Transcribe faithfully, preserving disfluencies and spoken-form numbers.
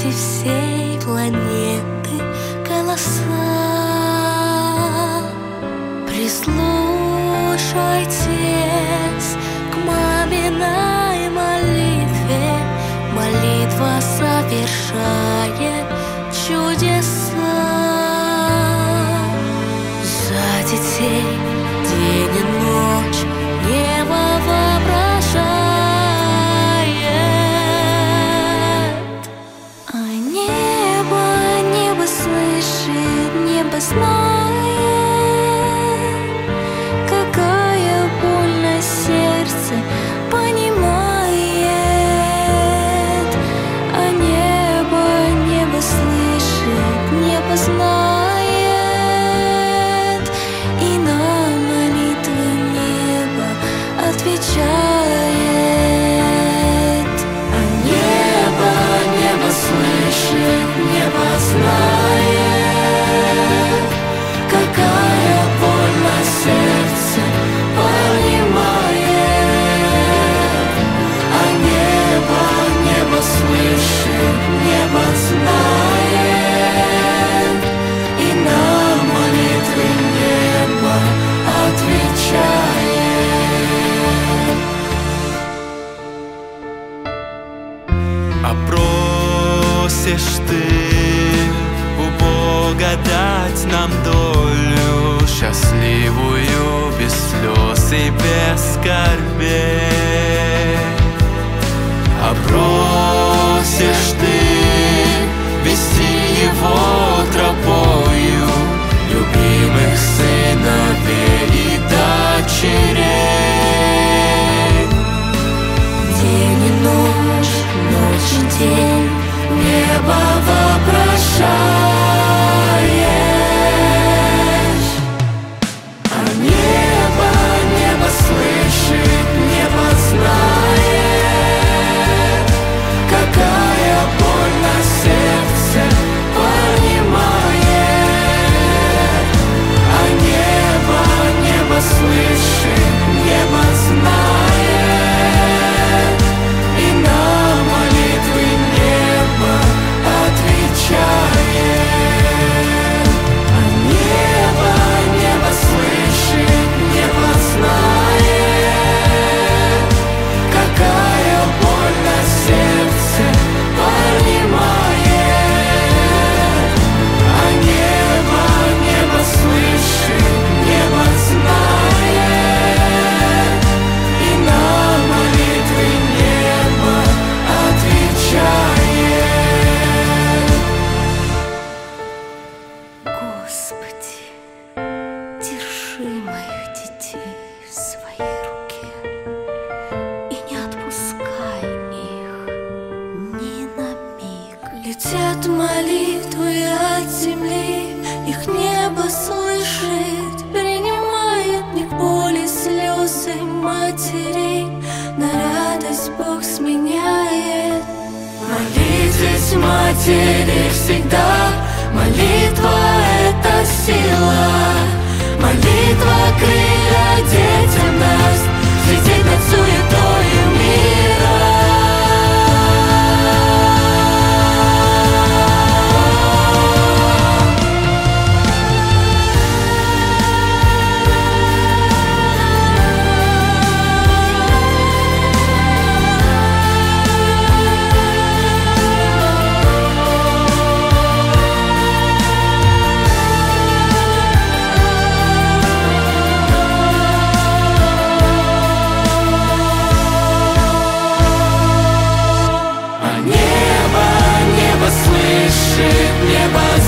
свете всей планеты голоса. Прислушайтесь к маминой молитве, молитва совершает чудеса. За детей день и ночь небо воображает. А небо, небо слышит, небо знает, какая боль на сердце понимает. А небо, небо слышит, небо знает, и на молитвы небо отвечает. А небо, небо слышит, небо знает, какая боль на сердце понимает. А небо, небо слышит, небо знает, и на молитвы небо отвечает. А просишь ты у Бога дать нам долю счастливую, без слез и без скорбей. А просишь ты вести его тропою любимых сыновей и дочерей. День и ночь, ночь и день небо воображаешь. А небо, небо слышит, небо знает, какая боль на сердце понимает. А небо, небо слышит, небо знает, и на молитвы небо отвечает. А небо, небо слышит, небо знает, какая боль на сердце понимает. А небо, небо слышит, небо знает, и на молитвы небо отвечает. Господи, держи моих детей в своей руке и не отпускай их ни на миг. Летят молитвы от земли, их небо слышит, принимает в них боли, слезы матерей, на радость Бог сменяет. Молитесь, матери, всегда, молитва — это сила. Молитва крылья детям даст, светить над суетою мира. Небо